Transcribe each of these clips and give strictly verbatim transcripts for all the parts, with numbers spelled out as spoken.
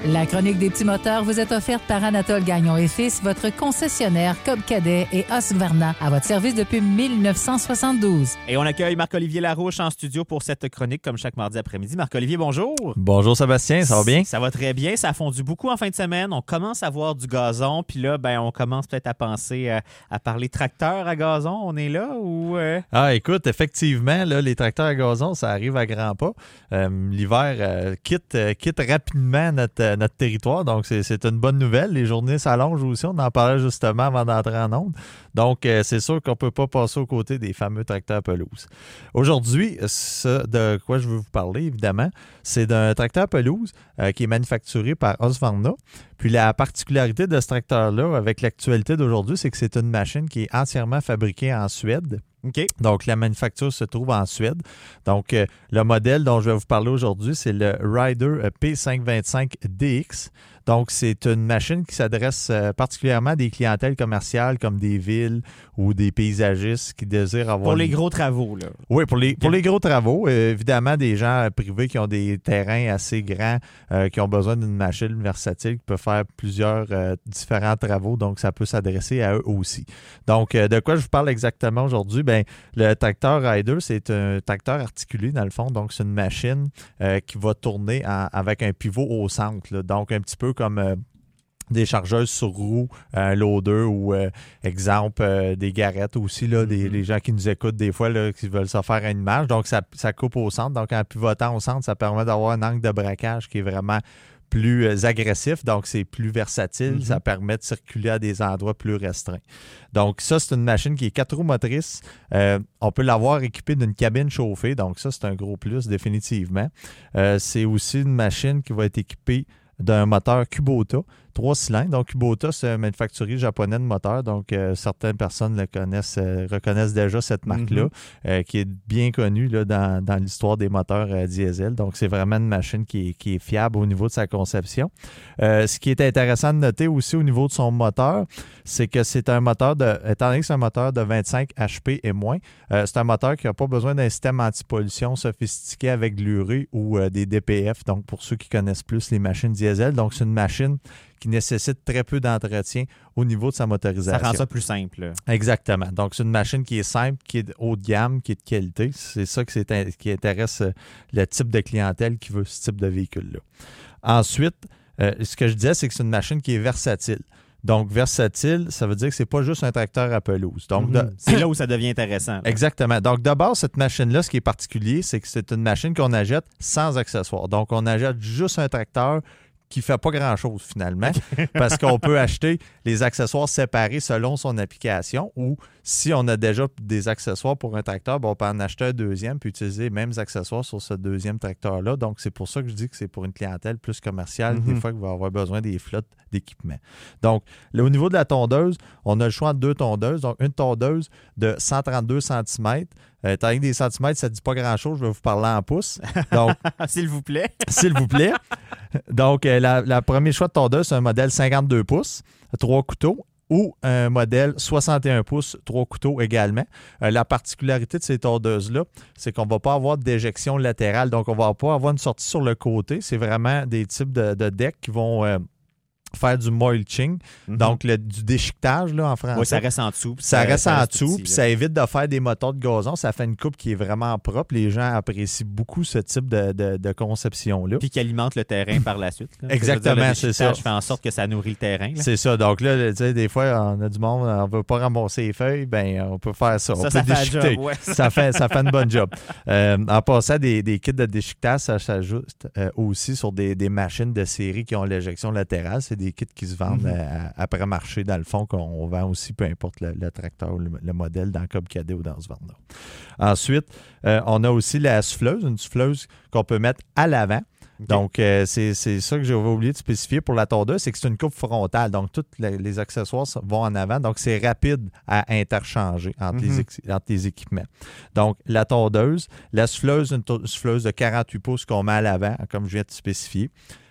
La chronique des petits moteurs vous est offerte par Anatole Gagnon et Fils, votre concessionnaire Cobb Cadet et Husqvarna à votre service depuis mille neuf cent soixante-douze. Et on accueille Marc-Olivier Larouche en studio pour cette chronique comme chaque mardi après-midi. Marc-Olivier, bonjour. Bonjour Sébastien, ça va bien? Ça va très bien, ça a fondu beaucoup en fin de semaine. On commence à voir du gazon, puis là, ben, on commence peut-être à penser à, à parler tracteur à gazon. On est là ou... Euh... Ah, écoute, effectivement, là, les tracteurs à gazon, ça arrive à grands pas. Euh, l'hiver euh, quitte, euh, quitte rapidement notre, euh, notre territoire, donc c'est, c'est une bonne nouvelle. Les journées s'allongent aussi, on en parlait justement avant d'entrer en onde. Donc, euh, c'est sûr qu'on ne peut pas passer aux côtés des fameux tracteurs pelouse. Aujourd'hui, ce de quoi je veux vous parler, évidemment, c'est d'un tracteur pelouse euh, qui est manufacturé par Husqvarna. Puis la particularité de ce tracteur-là, avec l'actualité d'aujourd'hui, c'est que c'est une machine qui est entièrement fabriquée en Suède. OK. Donc, la manufacture se trouve en Suède. Donc, euh, le modèle dont je vais vous parler aujourd'hui, c'est le Rider P cinq cent vingt-cinq D X. Donc, c'est une machine qui s'adresse euh, particulièrement à des clientèles commerciales comme des villes ou des paysagistes qui désirent avoir... Pour les gros travaux, là. Oui, pour les, pour les gros travaux. Euh, évidemment, des gens privés qui ont des terrains assez grands, euh, qui ont besoin d'une machine versatile qui peut faire plusieurs euh, différents travaux. Donc, ça peut s'adresser à eux aussi. Donc, euh, de quoi je vous parle exactement aujourd'hui? Bien, le tracteur Rider, c'est un tracteur articulé, dans le fond. Donc, c'est une machine euh, qui va tourner en, avec un pivot au centre, là. Donc, un petit peu comme euh, des chargeuses sur roues, un loader ou, euh, exemple, euh, des garettes aussi, là, des, mm-hmm. les gens qui nous écoutent des fois, là, qui veulent se faire une image. Donc, ça, ça coupe au centre. Donc, en pivotant au centre, ça permet d'avoir un angle de braquage qui est vraiment plus euh, agressif, donc c'est plus versatile. Mm-hmm. Ça permet de circuler à des endroits plus restreints. Donc, ça, c'est une machine qui est quatre roues motrices. Euh, on peut l'avoir équipée d'une cabine chauffée. Donc, ça, c'est un gros plus, définitivement. Euh, c'est aussi une machine qui va être équipée d'un moteur Kubota, trois cylindres. Donc, Kubota, c'est un manufacturier japonais de moteur. Donc, euh, certaines personnes le connaissent, euh, reconnaissent déjà cette marque-là, mm-hmm. euh, qui est bien connue là, dans, dans l'histoire des moteurs euh, diesel. Donc, c'est vraiment une machine qui est, qui est fiable au niveau de sa conception. Euh, ce qui est intéressant de noter aussi au niveau de son moteur, c'est que c'est un moteur de, étant donné que c'est un moteur de vingt-cinq H P et moins, euh, c'est un moteur qui n'a pas besoin d'un système anti-pollution sophistiqué avec de l'urée ou euh, des D P F. Donc, pour ceux qui connaissent plus les machines diesel, donc c'est une machine qui nécessite très peu d'entretien au niveau de sa motorisation. Ça rend ça plus simple. Là. Exactement. Donc, c'est une machine qui est simple, qui est haut de gamme, qui est de qualité. C'est ça qui, c'est, qui intéresse le type de clientèle qui veut ce type de véhicule-là. Ensuite, euh, ce que je disais, c'est que c'est une machine qui est versatile. Donc, versatile, ça veut dire que c'est pas juste un tracteur à pelouse. Donc, mm-hmm. de... C'est là où ça devient intéressant. Là. Exactement. Donc, d'abord, cette machine-là, ce qui est particulier, c'est que c'est une machine qu'on achète sans accessoires. Donc, on achète juste un tracteur qui ne fait pas grand-chose finalement, parce qu'on peut acheter les accessoires séparés selon son application, ou si on a déjà des accessoires pour un tracteur, ben on peut en acheter un deuxième puis utiliser les mêmes accessoires sur ce deuxième tracteur-là. Donc, c'est pour ça que je dis que c'est pour une clientèle plus commerciale, mm-hmm. des fois qui va avoir besoin des flottes d'équipement. Donc, là, au niveau de la tondeuse, on a le choix de deux tondeuses. Donc, une tondeuse de cent trente-deux centimètres. Euh, étant donné que des centimètres, ça ne dit pas grand-chose. Je vais vous parler en pouces. Donc, s'il vous plaît. S'il vous plaît. Donc, euh, la, la premier choix de tondeuse, c'est un modèle cinquante-deux pouces, trois couteaux, ou un modèle soixante et un pouces, trois couteaux également. Euh, la particularité de ces tondeuses-là, c'est qu'on ne va pas avoir d'éjection latérale. Donc, on ne va pas avoir une sortie sur le côté. C'est vraiment des types de, de decks qui vont... Euh, faire du mulching, mm-hmm. donc le, du déchiquetage là, en français. Oui, ça reste en dessous. Ça, ça reste ça en dessous, puis ça évite de faire des moteurs de gazon. Ça fait une coupe qui est vraiment propre. Les gens apprécient beaucoup ce type de, de, de conception-là. Puis qui alimente le terrain par la suite. Là. Exactement, dire, c'est ça. Je fais en sorte que ça nourrit le terrain. Là. C'est ça. Donc là, tu sais, des fois, on a du monde, on ne veut pas ramasser les feuilles, bien, on peut faire ça. Ça, on peut ça déchiqueter. Fait job, ouais. ça, fait, ça fait une bonne job. Euh, en passant, des, des kits de déchiquetage, ça s'ajuste euh, aussi sur des, des machines de série qui ont l'éjection latérale. C'est des kits qui se vendent après marché, dans le fond, qu'on vend aussi, peu importe le, le tracteur ou le, le modèle, dans Cobb Cadet ou dans Husqvarna. Ensuite, euh, on a aussi la souffleuse, une souffleuse qu'on peut mettre à l'avant. Okay. Donc, euh, c'est, c'est ça que j'avais oublié de spécifier pour la tondeuse, c'est que c'est une coupe frontale. Donc, tous les, les accessoires vont en avant. Donc, c'est rapide à interchanger entre, mm-hmm. les, entre les équipements. Donc, la tondeuse, la souffleuse, une to- souffleuse de quarante-huit pouces qu'on met à l'avant, comme je viens de spécifier.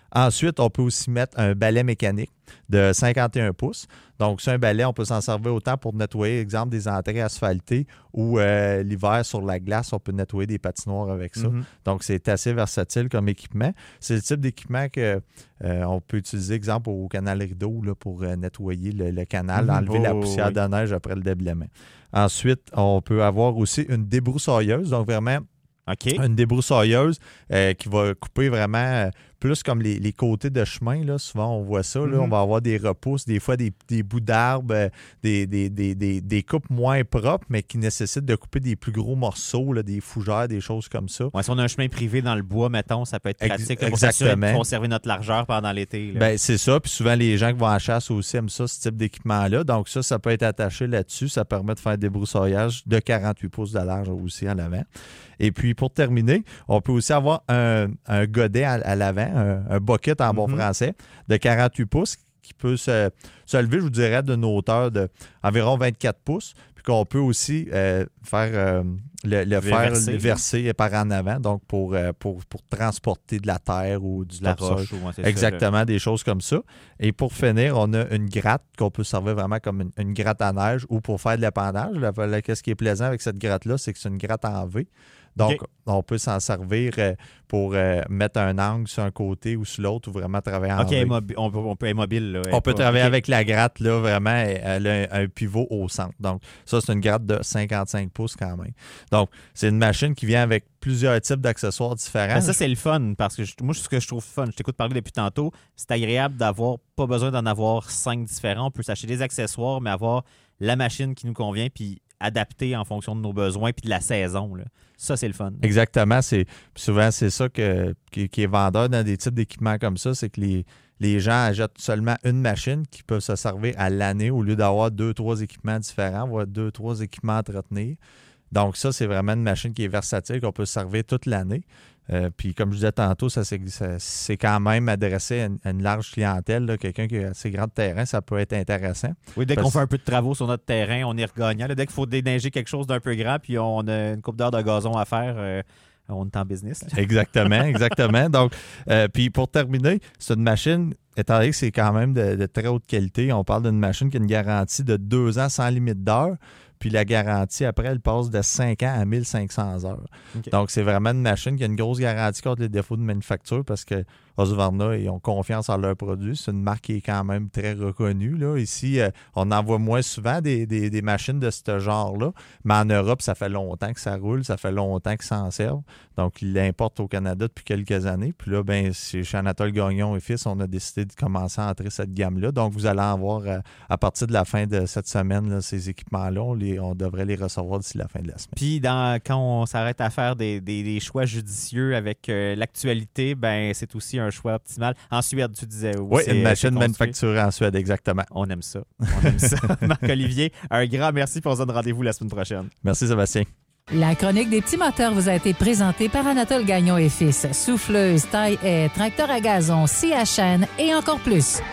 Ensuite, on peut aussi mettre un balai mécanique de cinquante et un pouces. Donc, c'est un balai, on peut s'en servir autant pour nettoyer, exemple, des entrées asphaltées ou euh, l'hiver sur la glace, on peut nettoyer des patinoires avec ça. Mm-hmm. Donc, c'est assez versatile comme équipement. C'est le type d'équipement que euh, on peut utiliser, exemple, au canal rideau là, pour euh, nettoyer le, le canal, mm-hmm. enlever oh, la poussière oui. de neige après le déblaiement. Ensuite, on peut avoir aussi une débroussailleuse, donc vraiment okay. une débroussailleuse euh, qui va couper vraiment euh, plus comme les, les côtés de chemin. Là. Souvent, on voit ça. Là, mm-hmm. On va avoir des repousses, des fois des, des bouts d'arbres, euh, des, des, des, des, des coupes moins propres, mais qui nécessitent de couper des plus gros morceaux, là, des fougères, des choses comme ça. Ouais, si on a un chemin privé dans le bois, mettons, ça peut être pratique Ex- pour s'assurer de conserver notre largeur pendant l'été. Là. Ben, c'est ça. Puis souvent, les gens qui vont en chasse aussi aiment ça, ce type d'équipement-là. Donc ça, ça peut être attaché là-dessus. Ça permet de faire des broussaillage de quarante-huit pouces de large aussi en l'avant. Et puis, pour terminer, on peut aussi avoir un, un godet à, à l'avant, un, un bucket en bon mm-hmm. français, de quarante-huit pouces qui peut se, se lever, je vous dirais, d'une hauteur d'environ vingt-quatre pouces, puis qu'on peut aussi euh, faire euh, le, le faire verser, verser par en avant, donc pour, euh, pour, pour transporter de la terre ou du la roche. Ou, ouais, exactement, ça, des choses comme ça. Et pour finir, on a une gratte qu'on peut servir vraiment comme une, une gratte à neige ou pour faire de l'épandage. Qu'est-ce qui est plaisant avec cette gratte-là, c'est que c'est une gratte en V. Donc, okay. on peut s'en servir euh, pour euh, mettre un angle sur un côté ou sur l'autre ou vraiment travailler en OK, V. Immobi- on, peut, on peut être mobile. Là, on peut pas... travailler okay. avec la gratte, là, vraiment, elle a un, un pivot au centre. Donc, ça, c'est une gratte de cinquante-cinq pouces quand même. Donc, c'est une machine qui vient avec plusieurs types d'accessoires différents. Ben ça, c'est le fun, parce que je, moi, ce que je trouve fun, je t'écoute parler depuis tantôt, c'est agréable d'avoir, pas besoin d'en avoir cinq différents. On peut s'acheter des accessoires, mais avoir la machine qui nous convient, puis adapter en fonction de nos besoins puis de la saison. Là. Ça, c'est le fun. Exactement. C'est, souvent, c'est ça que, qui, qui est vendeur dans des types d'équipements comme ça, c'est que les, les gens achètent seulement une machine qui peut se servir à l'année au lieu d'avoir deux, trois équipements différents, voire deux, trois équipements à entretenir. Donc ça, c'est vraiment une machine qui est versatile, qu'on peut se servir toute l'année. Euh, puis comme je disais tantôt, ça c'est, ça, c'est quand même adressé à une, à une large clientèle. Là, quelqu'un qui a assez grand terrain, ça peut être intéressant. Oui, dès Parce... qu'on fait un peu de travaux sur notre terrain, on est regagnant. Là, dès qu'il faut déneiger quelque chose d'un peu grand, puis on a une coupe d'heure de gazon à faire, euh, on est en business. Là. Exactement, exactement. Donc, euh, puis pour terminer, c'est une machine, étant donné que c'est quand même de, de très haute qualité, on parle d'une machine qui a une garantie de deux ans sans limite d'heure. Puis la garantie, après, elle passe de cinq ans à mille cinq cents heures. Okay. Donc, c'est vraiment une machine qui a une grosse garantie contre les défauts de manufacture parce que Husqvarna, ils ont confiance en leurs produits. C'est une marque qui est quand même très reconnue. Là. Ici, euh, on en voit moins souvent des, des, des machines de ce genre-là. Mais en Europe, ça fait longtemps que ça roule, ça fait longtemps qu'ils s'en servent. Donc, ils l'importent au Canada depuis quelques années. Puis là, ben, chez Anatole Gagnon et Fils, on a décidé de commencer à entrer cette gamme-là. Donc, vous allez en voir euh, à partir de la fin de cette semaine, là, ces équipements-là. On, les, on devrait les recevoir d'ici la fin de la semaine. Puis, dans, quand on s'arrête à faire des, des, des choix judicieux avec euh, l'actualité, ben c'est aussi un choix optimal. En Suède, tu disais. Oui, une machine manufacturée en Suède, exactement. On aime ça. On aime ça. Marc-Olivier, un grand merci pour on se donne rendez-vous la semaine prochaine. Merci, Sébastien. La chronique des petits moteurs vous a été présentée par Anatole Gagnon et Fils. Souffleuse, taille-haie, tracteur à gazon, scie à chaîne et encore plus.